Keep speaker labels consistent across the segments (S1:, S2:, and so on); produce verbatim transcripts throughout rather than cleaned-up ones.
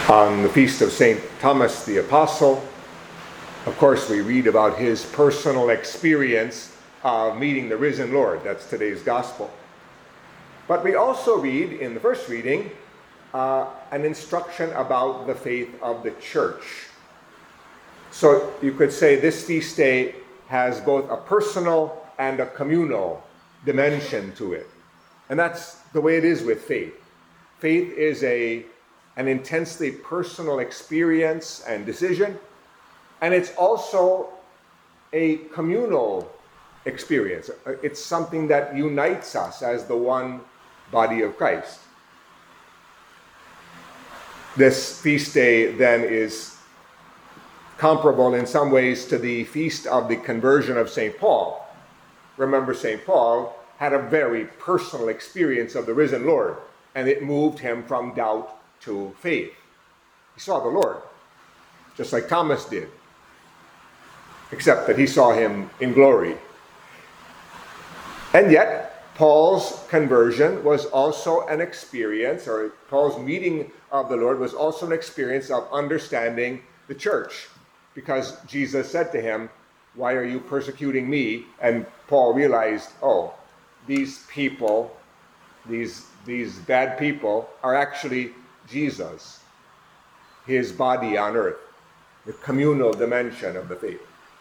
S1: On the feast of Saint Thomas the Apostle, of course, we read about his personal experience of meeting the risen Lord. That's today's gospel. But we also read in the first reading uh, an instruction about the faith of the church. So you could say this feast day has both a personal and a communal dimension to it. And that's the way it is with faith. Faith is a an intensely personal experience and decision, and it's also a communal experience. It's something that unites us as the one body of Christ. This feast day then is comparable in some ways to the feast of the conversion of Saint Paul. Remember, Saint Paul had a very personal experience of the risen Lord, and it moved him from doubt to faith. He saw the Lord, just like Thomas did, except that he saw him in glory. And yet, Paul's conversion was also an experience, or Paul's meeting of the Lord was also an experience of understanding the church, because Jesus said to him, "Why are you persecuting me?" And Paul realized, oh, these people, these, these bad people are actually Jesus, his body on earth, the communal dimension of the faith.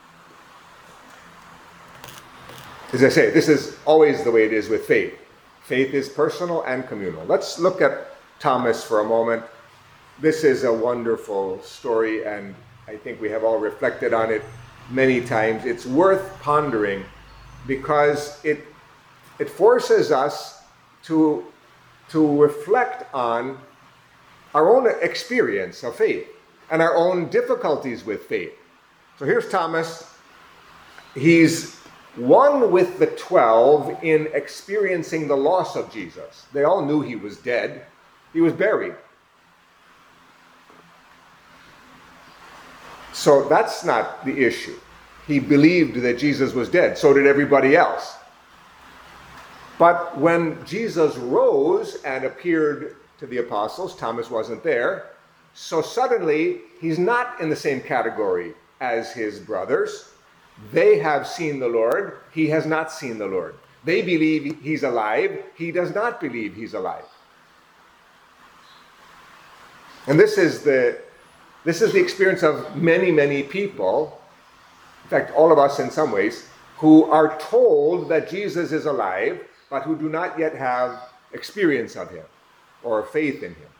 S1: As I say, this is always the way it is with faith. Faith is personal and communal. Let's look at Thomas for a moment. This is a wonderful story, and I think we have all reflected on it many times. It's worth pondering because it it forces us to, to reflect on our own experience of faith and our own difficulties with faith. So here's Thomas. He's one with the twelve in experiencing the loss of Jesus. They all knew he was dead. He was buried. So that's not the issue. He believed that Jesus was dead. So did everybody else. But when Jesus rose and appeared to the apostles, Thomas wasn't there. So suddenly, he's not in the same category as his brothers. They have seen the Lord. He has not seen the Lord. They believe he's alive. He does not believe he's alive. And this is the, this is the experience of many, many people, in fact, all of us in some ways, who are told that Jesus is alive, but who do not yet have experience of him or faith in him.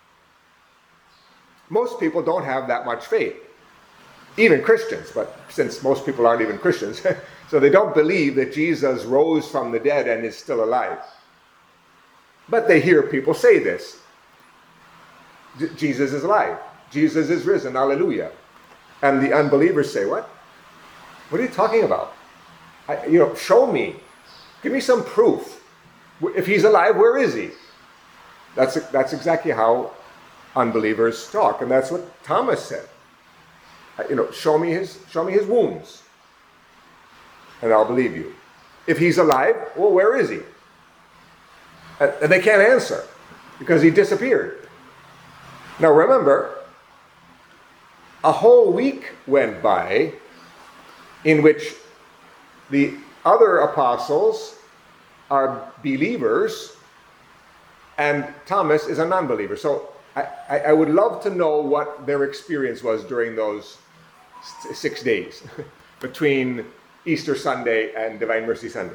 S1: Most people don't have that much faith, even Christians, but since most people aren't even Christians, so they don't believe that Jesus rose from the dead and is still alive. But they hear people say this. Jesus is alive. Jesus is risen. Hallelujah. And the unbelievers say, what? What are you talking about? I, you know, show me. Give me some proof. If he's alive, where is he? That's, that's exactly how unbelievers talk. And that's what Thomas said. You know, show me his, show me his wounds, and I'll believe you. If he's alive, well, where is he? And, and they can't answer because he disappeared. Now remember, a whole week went by in which the other apostles are believers and Thomas is a non-believer. So I, I, I would love to know what their experience was during those six days between Easter Sunday and Divine Mercy Sunday.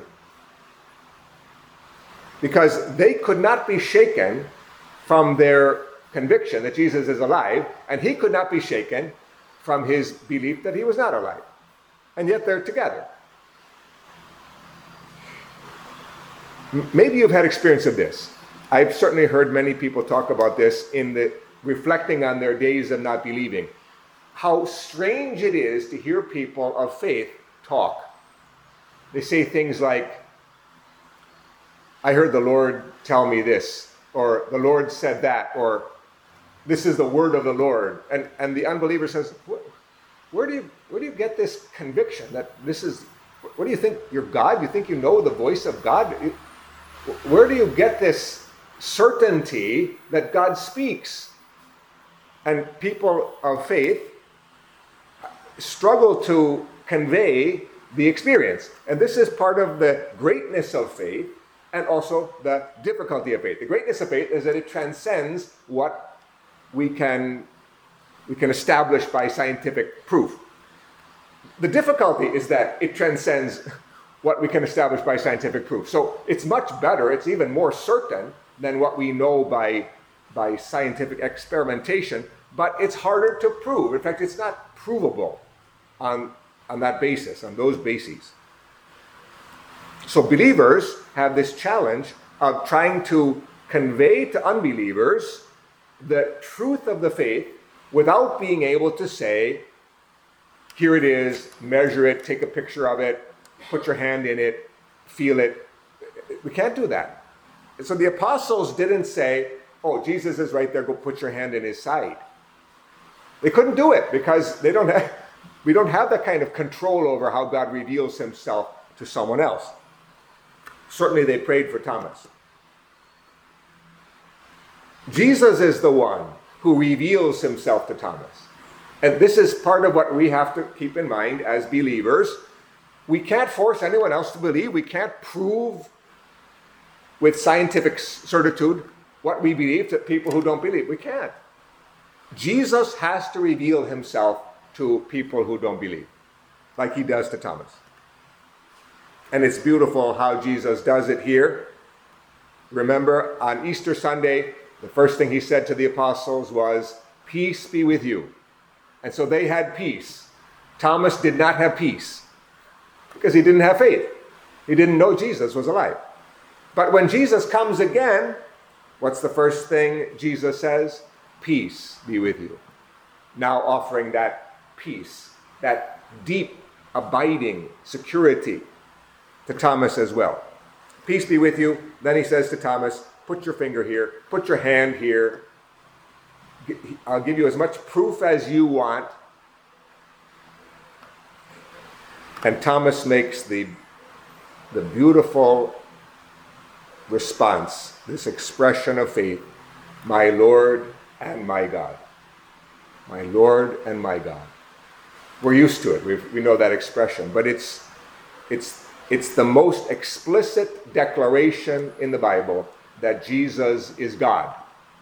S1: Because they could not be shaken from their conviction that Jesus is alive, and he could not be shaken from his belief that he was not alive. And yet they're together. Maybe you've had experience of this. I've certainly heard many people talk about this in the reflecting on their days of not believing. How strange it is to hear people of faith talk. They say things like, I heard the Lord tell me this, or the Lord said that, or this is the word of the Lord. And, and the unbeliever says, where do you, where do you get this conviction that this is, what do you think, you're God? You think you know the voice of God? Where do you get this certainty that God speaks? And people of faith struggle to convey the experience. And this is part of the greatness of faith and also the difficulty of faith. The greatness of faith is that it transcends what we can, we can establish by scientific proof. The difficulty is that it transcends what we can establish by scientific proof. So it's much better, it's even more certain than what we know by, by scientific experimentation, but it's harder to prove. In fact, it's not provable on, on that basis, on those bases. So believers have this challenge of trying to convey to unbelievers the truth of the faith without being able to say, here it is, measure it, take a picture of it, put your hand in it, feel it. We can't do that. So the apostles didn't say, oh, Jesus is right there, go put your hand in his side. They couldn't do it because they don't have, we don't have that kind of control over how God reveals himself to someone else. Certainly they prayed for Thomas. Jesus is the one who reveals himself to Thomas. And this is part of what we have to keep in mind as believers. We can't force anyone else to believe. We can't prove with scientific certitude what we believe to people who don't believe. We can't. Jesus has to reveal himself to people who don't believe, like he does to Thomas. And it's beautiful how Jesus does it here. Remember, on Easter Sunday, the first thing he said to the apostles was, peace be with you. And so they had peace. Thomas did not have peace because he didn't have faith. He didn't know Jesus was alive. But when Jesus comes again, what's the first thing Jesus says? Peace be with you. Now offering that peace, that deep, abiding security to Thomas as well. Peace be with you. Then he says to Thomas, put your finger here, put your hand here. I'll give you as much proof as you want. And Thomas makes the, the beautiful response, this expression of faith, my Lord and my God. My Lord and my God. We're used to it. We've, we know that expression. But it's, it's, it's the most explicit declaration in the Bible that Jesus is God.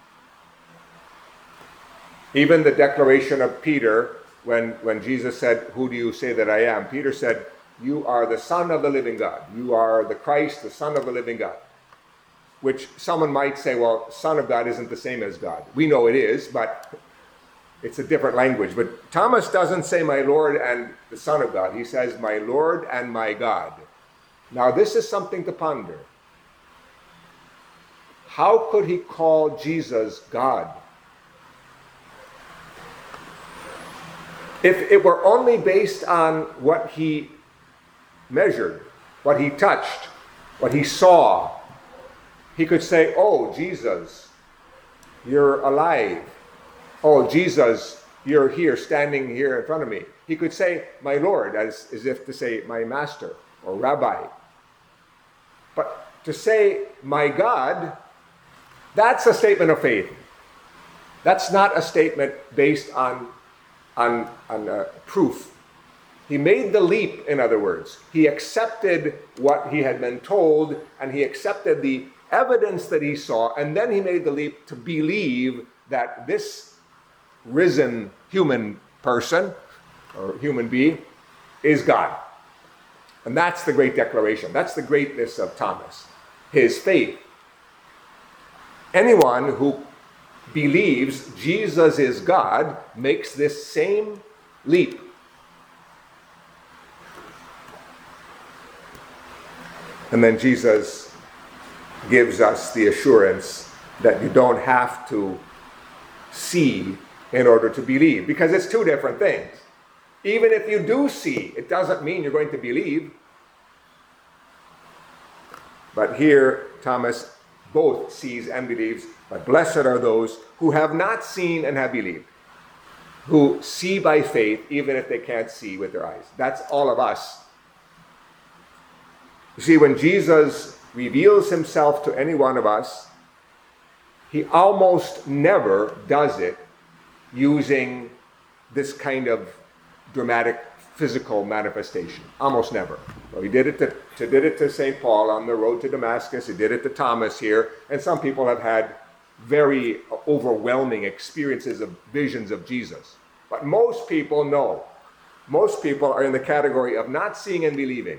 S1: Even the declaration of Peter, when, when Jesus said, who do you say that I am? Peter said, you are the Son of the living God. You are the Christ, the Son of the living God. Which someone might say, well, Son of God isn't the same as God. We know it is, but it's a different language. But Thomas doesn't say my Lord and the Son of God. He says my Lord and my God. Now this is something to ponder. How could he call Jesus God? If it were only based on what he measured, what he touched, what he saw, he could say, oh, Jesus, you're alive. Oh, Jesus, you're here, standing here in front of me. He could say, my Lord, as, as if to say, my master or rabbi. But to say, my God, that's a statement of faith. That's not a statement based on on, on uh, proof. He made the leap, in other words. He accepted what he had been told, and he accepted the evidence that he saw, and then he made the leap to believe that this risen human person, or human being, is God. And that's the great declaration. That's the greatness of Thomas, his faith. Anyone who believes Jesus is God makes this same leap. And then Jesus gives us the assurance that you don't have to see in order to believe, because it's two different things. Even if you do see, it doesn't mean you're going to believe. But here, Thomas both sees and believes. But blessed are those who have not seen and have believed, who see by faith even if they can't see with their eyes. That's all of us. You see, when Jesus reveals himself to any one of us, he almost never does it using this kind of dramatic physical manifestation. Almost never. Well, he did it to, to did it to Saint Paul on the road to Damascus. He did it to Thomas here, and some people have had very overwhelming experiences of visions of Jesus. But most people know. Most people are in the category of not seeing and believing.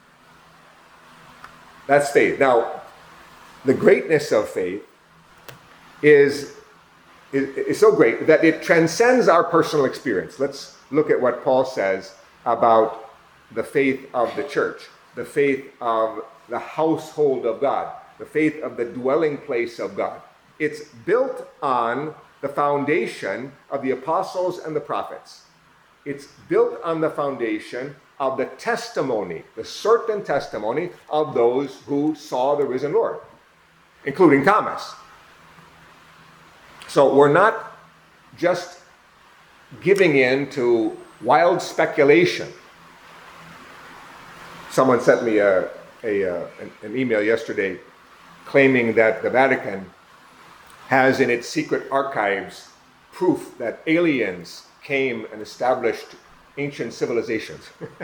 S1: That's faith. Now, the greatness of faith is, is, is so great that it transcends our personal experience. Let's look at what Paul says about the faith of the church, the faith of the household of God, the faith of the dwelling place of God. It's built on the foundation of the apostles and the prophets. It's built on the foundation of the testimony, the certain testimony of those who saw the risen Lord, including Thomas. So we're not just giving in to wild speculation. Someone sent me a, a, uh, an, an email yesterday claiming that the Vatican has in its secret archives proof that aliens came and established ancient civilizations.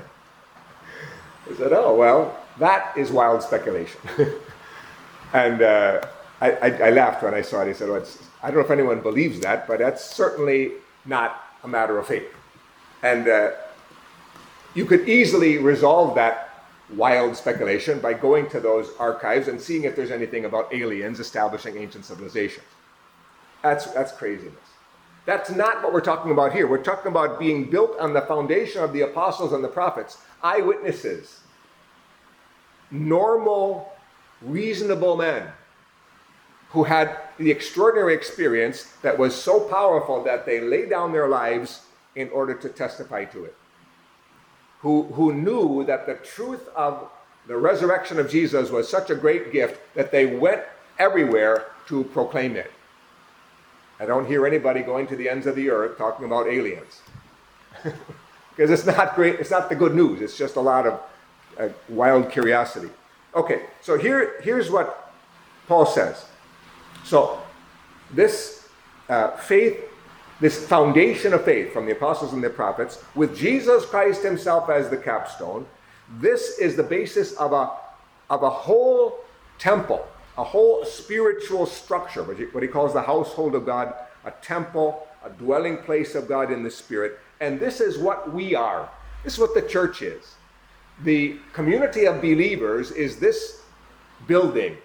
S1: I said, oh, well, that is wild speculation. and uh, I, I, I laughed when I saw it. I said, oh, it's, I don't know if anyone believes that, but that's certainly not a matter of faith. And uh, you could easily resolve that wild speculation by going to those archives and seeing if there's anything about aliens establishing ancient civilizations. That's, that's craziness. That's not what we're talking about here. We're talking about being built on the foundation of the apostles and the prophets, eyewitnesses, normal, reasonable men who had the extraordinary experience that was so powerful that they laid down their lives in order to testify to it. Who, who knew that the truth of the resurrection of Jesus was such a great gift that they went everywhere to proclaim it. I don't hear anybody going to the ends of the earth talking about aliens. Because it's not great, it's not the good news, it's just a lot of uh, wild curiosity. Okay, so here, here's what Paul says. So this uh, faith, this foundation of faith from the apostles and the prophets, with Jesus Christ himself as the capstone, this is the basis of a, of a whole temple, a whole spiritual structure, what he, what he calls the household of God, a temple, a dwelling place of God in the Spirit. And this is what we are. This is what the church is. The community of believers is this building.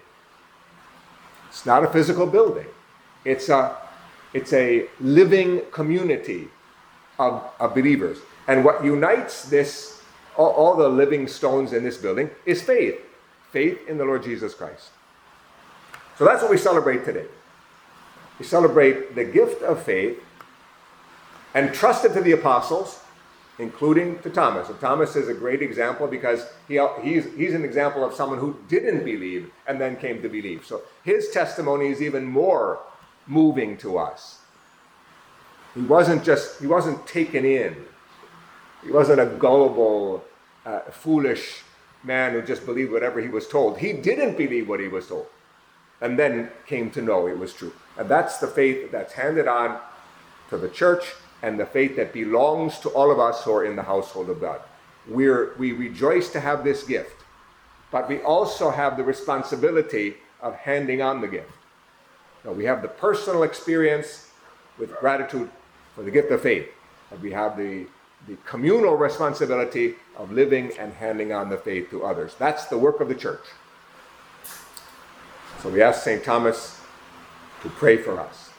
S1: It's not a physical building. It's a, it's a living community of, of believers. And what unites this, all, all the living stones in this building, is faith. Faith in the Lord Jesus Christ. So that's what we celebrate today. We celebrate the gift of faith entrusted to the apostles, including to Thomas. And Thomas is a great example because he, he's, he's an example of someone who didn't believe and then came to believe. So his testimony is even more moving to us. He wasn't just, he wasn't taken in. He wasn't a gullible, uh, foolish man who just believed whatever he was told. He didn't believe what he was told and then came to know it was true. And that's the faith that's handed on to the church and the faith that belongs to all of us who are in the household of God. We're, we rejoice to have this gift, but we also have the responsibility of handing on the gift. Now, we have the personal experience with gratitude for the gift of faith, but we have the, the communal responsibility of living and handing on the faith to others. That's the work of the church. So we ask Saint Thomas to pray for us.